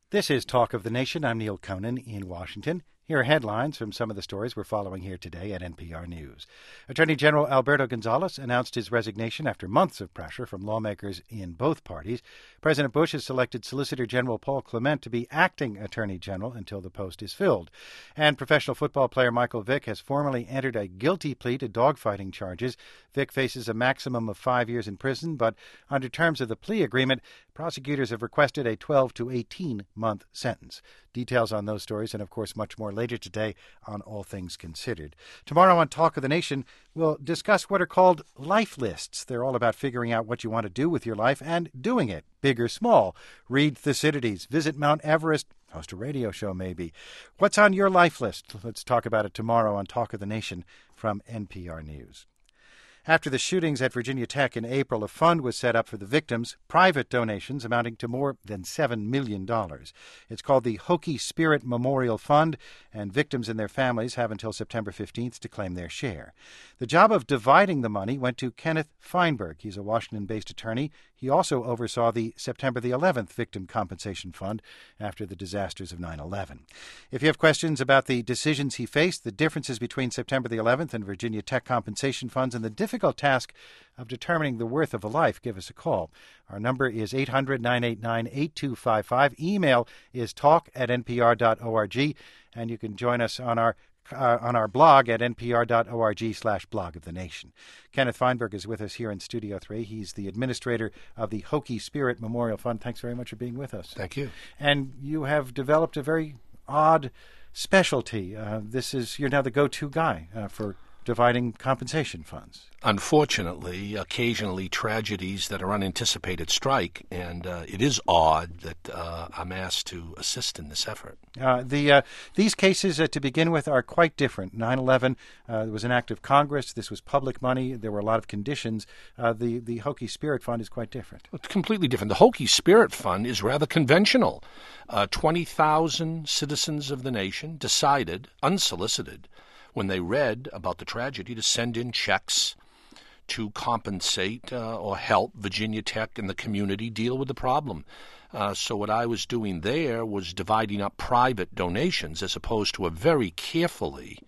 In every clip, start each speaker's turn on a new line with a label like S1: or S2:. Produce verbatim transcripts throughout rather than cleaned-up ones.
S1: This is Talk of the Nation. I'm Neil Conan in Washington. Here are headlines from some of the stories we're following here today at N P R News. Attorney General Alberto Gonzales announced his resignation after months of pressure from lawmakers in both parties. President Bush has selected Solicitor General Paul Clement to be acting Attorney General until the post is filled. And professional football player Michael Vick has formally entered a guilty plea to dogfighting charges. Vick faces a maximum of five years in prison, but under terms of the plea agreement, prosecutors have requested a twelve to eighteen-month sentence. Details on those stories and, of course, much more later today on All Things Considered. Tomorrow on Talk of the Nation, we'll discuss what are called life lists. They're all about figuring out what you want to do with your life and doing it, big or small. Read Thucydides, visit Mount Everest, host a radio show maybe. What's on your life list? Let's talk about it tomorrow on Talk of the Nation from N P R News. After the shootings at Virginia Tech in April, a fund was set up for the victims, private donations amounting to more than seven million dollars. It's called the Hokie Spirit Memorial Fund, and victims and their families have until September fifteenth to claim their share. The job of dividing the money went to Kenneth Feinberg. He's a Washington-based attorney. He also oversaw the September the eleventh Victim Compensation Fund after the disasters of nine eleven. If you have questions about the decisions he faced, the differences between September the eleventh and Virginia Tech compensation funds, and the difficult task of determining the worth of a life, give us a call. Our number is eight hundred, nine eight nine, eight two five five. Email is talk at n p r dot org, and you can join us on our Uh, on our blog at n p r dot org slash blog of the nation. Kenneth Feinberg is with us here in Studio three. He's the administrator of the Hokie Spirit Memorial Fund. Thanks very much for being with us.
S2: Thank you.
S1: And you have developed a very odd specialty. Uh, this is, you're now the go-to guy uh, for dividing compensation funds.
S2: Unfortunately, occasionally tragedies that are unanticipated strike, and uh, it is odd that uh, I'm asked to assist in this effort.
S1: Uh, the uh, These cases, uh, to begin with, are quite different. nine eleven uh, was an act of Congress. This was public money. There were a lot of conditions. Uh, the, the Hokie Spirit Fund is quite different.
S2: It's completely different. The Hokie Spirit Fund is rather conventional. Uh, twenty thousand citizens of the nation decided, unsolicited, when they read about the tragedy, to send in checks to compensate uh, or help Virginia Tech and the community deal with the problem. Uh, so what I was doing there was dividing up private donations as opposed to a very carefully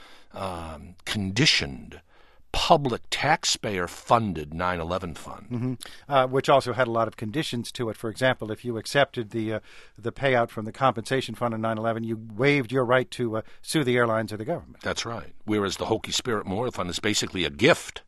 S2: um, conditioned public taxpayer-funded nine eleven fund.
S1: Mm-hmm. Uh, which also had a lot of conditions to it. For example, if you accepted the uh, the payout from the compensation fund on nine eleven, you waived your right to uh, sue the airlines or the government.
S2: That's right. Whereas the Hokie Spirit Memorial Fund is basically a gift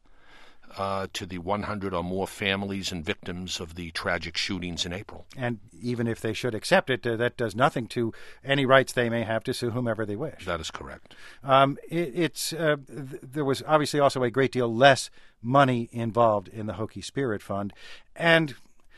S2: uh, to the one hundred or more families and victims of the tragic shootings in April.
S1: And even if they should accept it, uh, that does nothing to any rights they may have to sue whomever they wish.
S2: That is correct.
S1: Um, it, it's uh, th- there was obviously also a great deal less money involved in the Hokie Spirit Fund, and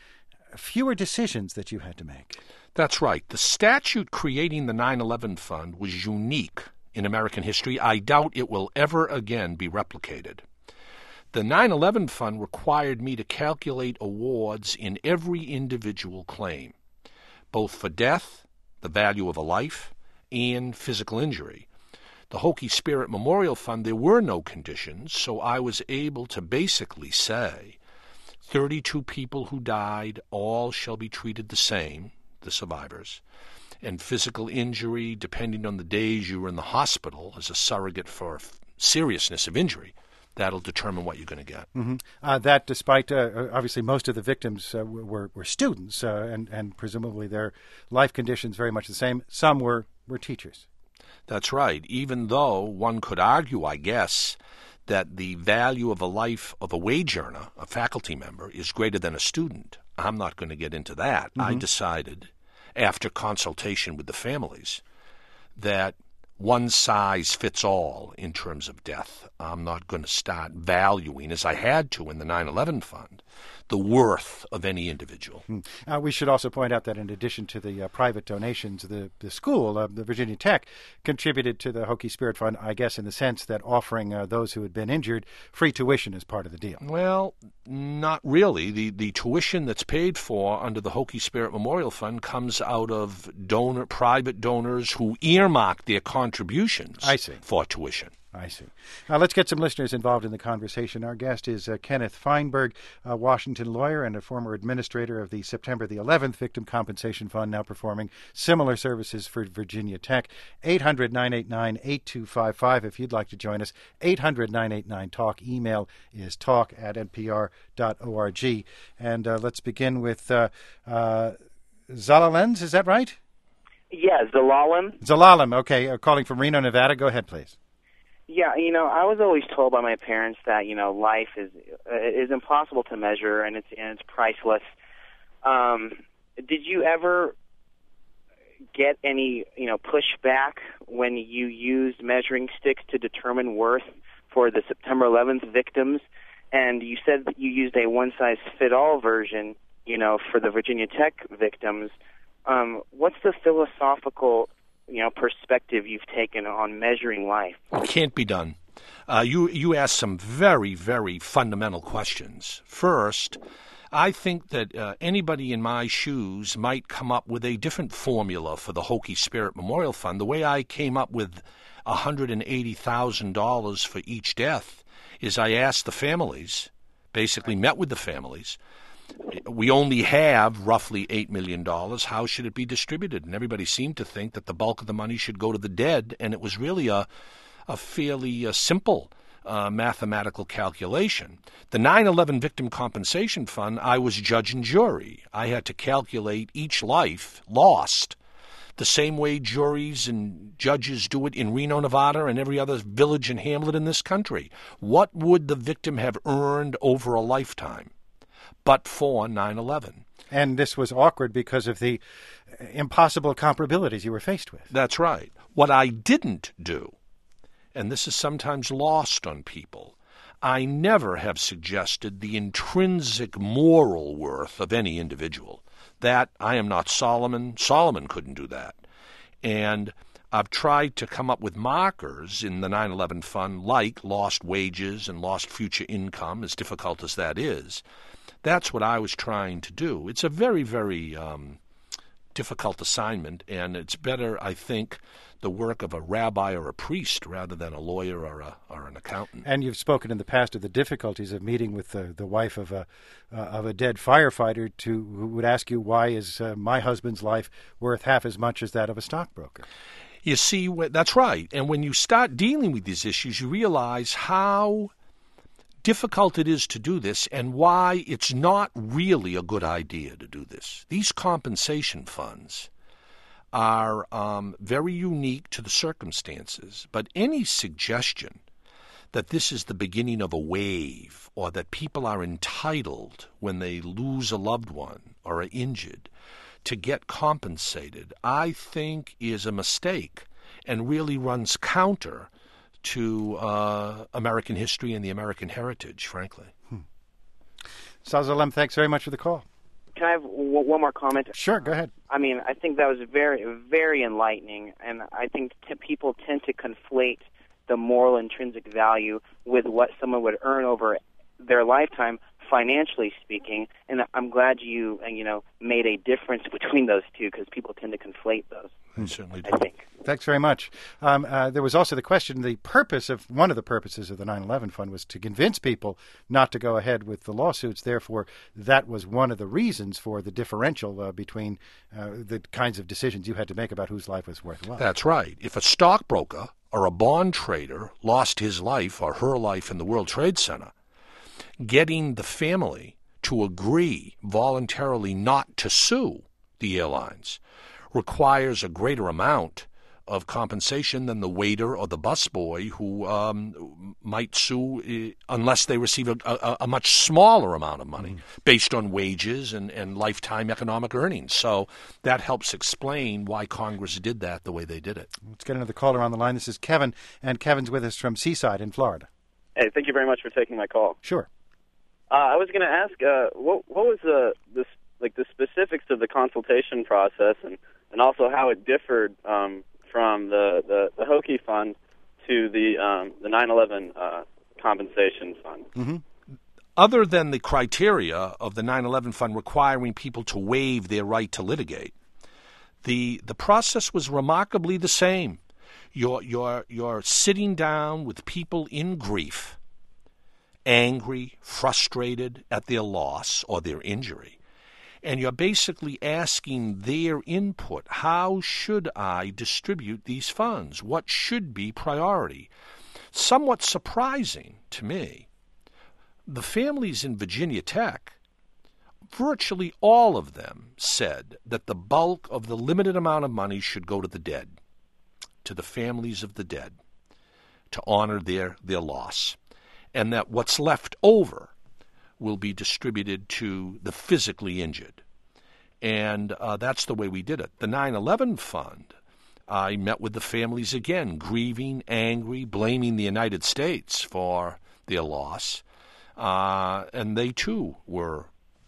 S1: fewer decisions that you had to make.
S2: That's right. The statute creating the nine eleven Fund was unique in American history. I doubt it will ever again be replicated. The nine eleven Fund required me to calculate awards in every individual claim, both for death, the value of a life, and physical injury. The Hokie Spirit Memorial Fund, there were no conditions, so I was able to basically say thirty-two people who died, all shall be treated the same, the survivors, and physical injury, depending on the days you were in the hospital, as a surrogate for seriousness of injury. That'll determine what you're going to get.
S1: Mm-hmm. Uh, that, despite uh, obviously most of the victims uh, were were students, uh, and and presumably their life conditions very much the same. Some were were teachers.
S2: That's right. Even though one could argue, I guess, that the value of a life of a wage earner, a faculty member, is greater than a student. I'm not going to get into that. Mm-hmm. I decided, after consultation with the families, that one size fits all in terms of death. I'm not going to start valuing, as I had to in the nine eleven Fund, the worth of any individual.
S1: Hmm. Uh, we should also point out that in addition to the uh, private donations, the, the school, uh, the Virginia Tech, contributed to the Hokie Spirit Fund, I guess, in the sense that offering uh, those who had been injured free tuition as part of the deal.
S2: Well, not really. The the tuition that's paid for under the Hokie Spirit Memorial Fund comes out of donor private donors who earmark their contributions
S1: I see.
S2: for tuition.
S1: I see. Now let's get some listeners involved in the conversation. Our guest is uh, Kenneth Feinberg, a Washington lawyer and a former administrator of the September the eleventh Victim Compensation Fund, now performing similar services for Virginia Tech. eight hundred, nine eight nine, eight two five five if you'd like to join us. eight hundred, nine eight nine, talk. Email is talk at n p r dot org. And uh, let's begin with uh, uh, Zalalens, is that right?
S3: Yeah, Zalalem.
S1: Zalalem, okay. Uh, calling from Reno, Nevada. Go ahead, please.
S3: Yeah, you know, I was always told by my parents that, you know, life is uh, is impossible to measure and it's and it's priceless. Um, did you ever get any, you know, pushback when you used measuring sticks to determine worth for the September eleventh victims? And you said that you used a one-size-fit-all version, you know, for the Virginia Tech victims. Um, what's the philosophical, you know, perspective you've taken on measuring life?
S2: It can't be done. Uh, you you asked some very, very fundamental questions. First, I think that uh, anybody in my shoes might come up with a different formula for the Hokie Spirit Memorial Fund. The way I came up with one hundred eighty thousand dollars for each death is I asked the families, basically met with the families, we only have roughly eight million dollars. How should it be distributed? And everybody seemed to think that the bulk of the money should go to the dead, and it was really a, a fairly uh, simple uh, mathematical calculation. The nine eleven Victim Compensation Fund, I was judge and jury. I had to calculate each life lost the same way juries and judges do it in Reno, Nevada, and every other village and hamlet in this country. What would the victim have earned over a lifetime but for nine eleven?
S1: And this was awkward because of the impossible comparabilities you were faced with.
S2: That's right. What I didn't do, and this is sometimes lost on people, I never have suggested the intrinsic moral worth of any individual. That, I am not Solomon. Solomon couldn't do that. And I've tried to come up with markers in the nine eleven fund, like lost wages and lost future income, as difficult as that is. That's what I was trying to do. It's a very, very um, difficult assignment, and it's better, I think, the work of a rabbi or a priest rather than a lawyer or a or an accountant.
S1: And you've spoken in the past of the difficulties of meeting with the, the wife of a uh, of a dead firefighter to who would ask you, why is uh, my husband's life worth half as much as that of a stockbroker?
S2: You see, that's right. And when you start dealing with these issues, you realize how difficult it is to do this and why it's not really a good idea to do this. These compensation funds are um, very unique to the circumstances, but any suggestion that this is the beginning of a wave or that people are entitled when they lose a loved one or are injured to get compensated, I think is a mistake and really runs counter to uh, American history and the American heritage, frankly.
S1: Hmm. Zalalem, thanks very much for the call.
S3: Can I have w- one more comment?
S1: Sure, go ahead.
S3: I mean, I think that was very, very enlightening, and I think t- people tend to conflate the moral intrinsic value with what someone would earn over their lifetime, financially speaking. And I'm glad you, you know, made a difference between those two, because people tend to conflate those.
S2: I certainly do.
S3: I think.
S1: Thanks very much. Um, uh, there was also the question, the purpose of, one of the purposes of the nine eleven fund was to convince people not to go ahead with the lawsuits. Therefore, that was one of the reasons for the differential uh, between uh, the kinds of decisions you had to make about whose life was worthwhile.
S2: That's right. If a stockbroker or a bond trader lost his life or her life in the World Trade Center, getting the family to agree voluntarily not to sue the airlines requires a greater amount of compensation than the waiter or the busboy who um, might sue uh, unless they receive a, a, a much smaller amount of money mm. based on wages and, and lifetime economic earnings. So that helps explain why Congress did that the way they did it.
S1: Let's get another caller on the line. This is Kevin, and Kevin's with us from Seaside in Florida.
S4: Hey, thank you very much for taking my call.
S1: Sure.
S4: Uh, I was going to ask, uh, what, what was the, the like the specifics of the consultation process, and, and also how it differed um, from the, the, the Hokie Fund to the um, the nine eleven uh, compensation fund.
S2: Mm-hmm. Other than the criteria of the nine eleven fund requiring people to waive their right to litigate, the the process was remarkably the same. You're, you're, you're sitting down with people in grief, angry, frustrated at their loss or their injury, and you're basically asking their input. How should I distribute these funds? What should be priority? Somewhat surprising to me, the families in Virginia Tech, virtually all of them said that the bulk of the limited amount of money should go to the dead, to the families of the dead, to honor their, their loss, and that what's left over will be distributed to the physically injured. And uh, that's the way we did it. The nine eleven Fund, I met with the families again, grieving, angry, blaming the United States for their loss. Uh, and they, too, were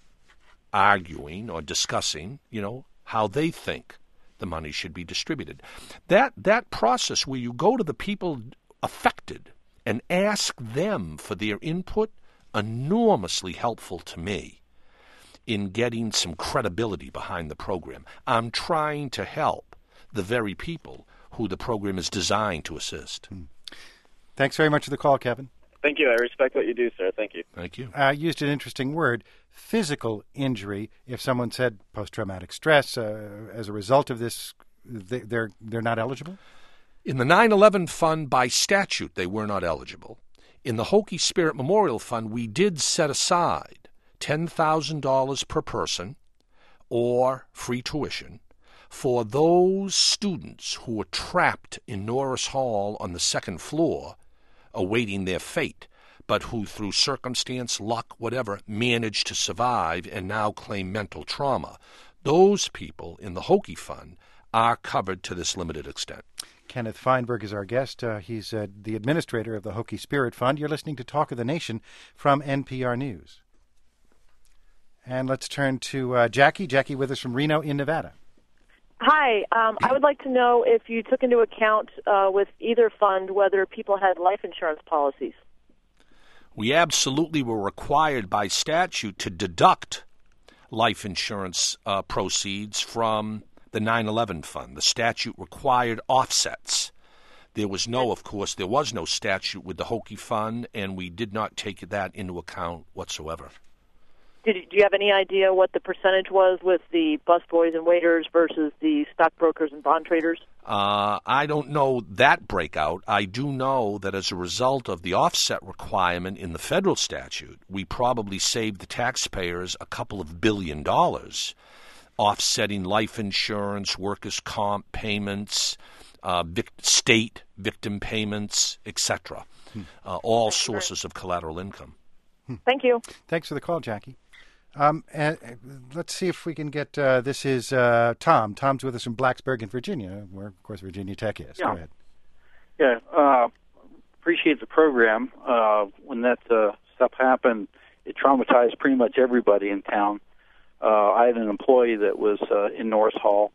S2: arguing or discussing, you know, how they think the money should be distributed. That that process where you go to the people affected and ask them for their input, enormously helpful to me in getting some credibility behind the program. I'm trying to help the very people who the program is designed to assist.
S1: Hmm. Thanks very much for the call, Kevin.
S4: Thank you. I respect what you do, sir. Thank you.
S2: Thank you.
S1: I uh, used an interesting word, physical injury. If someone said post-traumatic stress uh, as a result of this, they, they're they're not eligible?
S2: In the nine eleven Fund, by statute, they were not eligible. In the Hokie Spirit Memorial Fund, we did set aside ten thousand dollars per person or free tuition for those students who were trapped in Norris Hall on the second floor awaiting their fate, but who through circumstance, luck, whatever, managed to survive and now claim mental trauma. Those people in the Hokie Fund are covered to this limited extent.
S1: Kenneth Feinberg is our guest. Uh, he's uh, the administrator of the Hokie Spirit Fund. You're listening to Talk of the Nation from N P R News. And let's turn to uh, Jackie. Jackie with us from Reno in Nevada.
S5: Hi. Um, I would like to know if you took into account uh, with either fund whether people had life insurance policies.
S2: We absolutely were required by statute to deduct life insurance uh, proceeds from the nine eleven Fund. The statute required offsets. There was no, of course, there was no statute with the Hokie Fund, and we did not take that into account whatsoever.
S5: Did you, do you have any idea what the percentage was with the busboys and waiters versus the stockbrokers and bond traders?
S2: Uh, I don't know that breakout. I do know that as a result of the offset requirement in the federal statute, we probably saved the taxpayers a couple of billion dollars offsetting life insurance, workers' comp payments, uh, vic- state victim payments, et cetera. Hmm. Uh, all Thank sources of collateral income.
S5: Hmm. Thank you.
S1: Thanks for the call, Jackie. Um, and, uh, let's see if we can get, uh, this is uh, Tom. Tom's with us from Blacksburg in Virginia, where, of course, Virginia Tech is.
S6: Yeah.
S1: Go ahead.
S6: Yeah, uh, appreciate the program. Uh, when that uh, stuff happened, it traumatized pretty much everybody in town. Uh, I had an employee that was uh, in Norris Hall,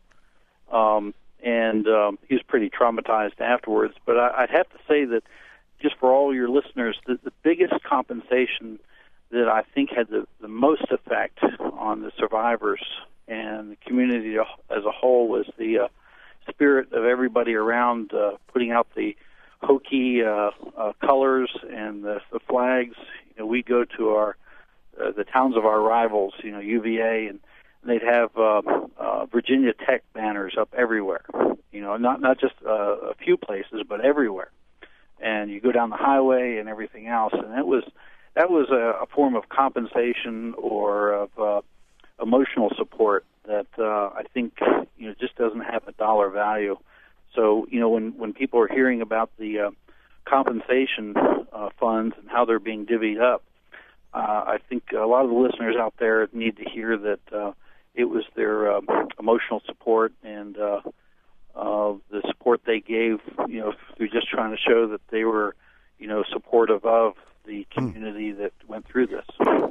S6: um, and um, he was pretty traumatized afterwards. But I, I'd have to say that just for all your listeners, the, the biggest compensation that I think had the, the most effect on the survivors and the community as a whole was the uh, spirit of everybody around uh, putting out the Hokie uh, uh, colors and the, the flags. You know, we go to our uh, the towns of our rivals, you know, U V A, and they'd have uh, uh, Virginia Tech banners up everywhere. You know, not not just uh, a few places, but everywhere. And you go down the highway and everything else, and it was that was a, a form of compensation or of uh, emotional support that uh, I think you know just doesn't have a dollar value. So you know when when people are hearing about the uh, compensation uh, funds and how they're being divvied up, uh, I think a lot of the listeners out there need to hear that uh, it was their uh, emotional support and uh, uh, the support they gave, you know, through just trying to show that they were, you know, supportive of the community that went through this.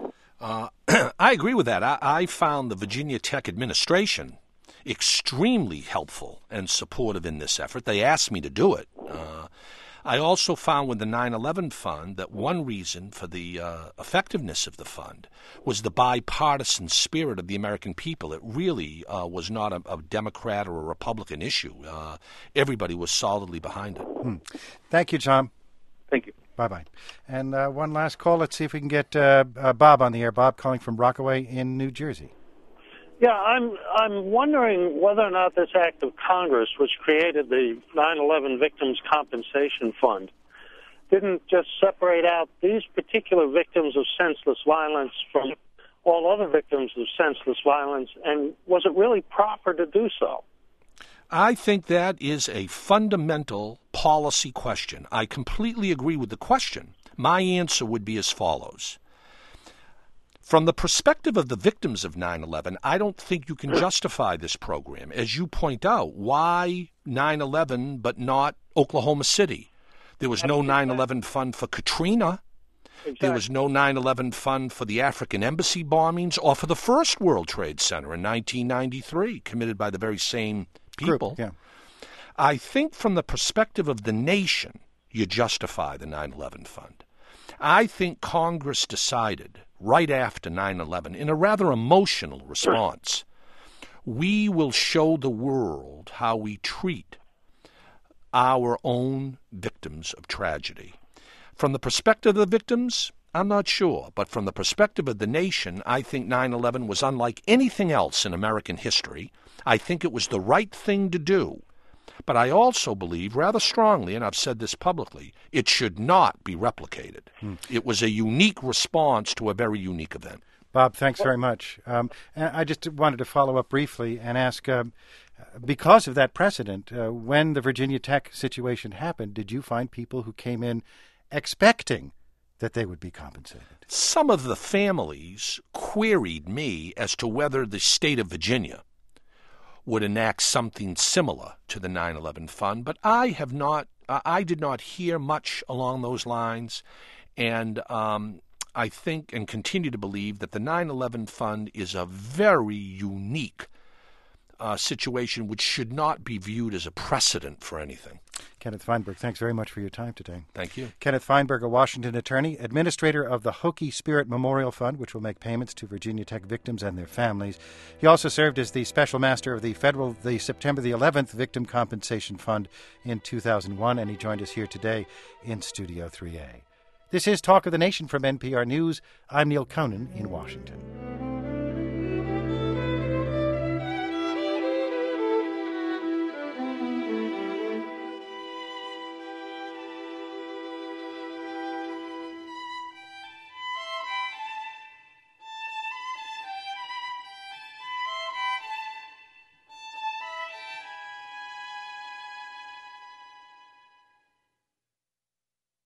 S2: Uh, I agree with that. I, I found the Virginia Tech administration extremely helpful and supportive in this effort. They asked me to do it. Uh, I also found with the nine eleven fund that one reason for the uh, effectiveness of the fund was the bipartisan spirit of the American people. It really uh, was not a, a Democrat or a Republican issue. Uh, everybody was solidly behind it.
S1: Hmm. Thank you, Tom.
S4: Thank you.
S1: Bye-bye. And uh, one last call. Let's see if we can get uh, uh, Bob on the air. Bob calling from Rockaway in New Jersey.
S7: Yeah, I'm I'm wondering whether or not this act of Congress, which created the nine eleven Victims Compensation Fund, didn't just separate out these particular victims of senseless violence from all other victims of senseless violence, and was it really proper to do so?
S2: I think that is a fundamental policy question. I completely agree with the question. My answer would be as follows. From the perspective of the victims of nine eleven, I don't think you can justify this program. As you point out, why nine eleven but not Oklahoma City? There was no nine eleven fund for Katrina. Exactly. There was no nine eleven fund for the African embassy bombings or for the first World Trade Center in nineteen ninety-three, committed by the very same people.
S1: Group, yeah.
S2: I think from the perspective of the nation, you justify the nine eleven fund. I think Congress decided right after nine eleven, in a rather emotional response, we will show the world how we treat our own victims of tragedy. From the perspective of the victims, I'm not sure. But from the perspective of the nation, I think nine eleven was unlike anything else in American history. I think it was the right thing to do. But I also believe rather strongly, and I've said this publicly, it should not be replicated. Hmm. It was a unique response to a very unique event.
S1: Bob, thanks very much. Um, I just wanted to follow up briefly and ask, um, because of that precedent, uh, when the Virginia Tech situation happened, did you find people who came in expecting that they would be compensated?
S2: Some of the families queried me as to whether the state of Virginia would enact something similar to the nine eleven fund, but I have not, I did not hear much along those lines, and um, I think and continue to believe that the nine eleven fund is a very unique uh, situation which should not be viewed as a precedent for anything.
S1: Kenneth Feinberg, thanks very much for your time today.
S2: Thank you.
S1: Kenneth Feinberg, a Washington attorney, administrator of the Hokie Spirit Memorial Fund, which will make payments to Virginia Tech victims and their families. He also served as the special master of the federal, the September the eleventh Victim Compensation Fund in two thousand one, and he joined us here today in Studio three A. This is Talk of the Nation from N P R News. I'm Neil Conan in Washington.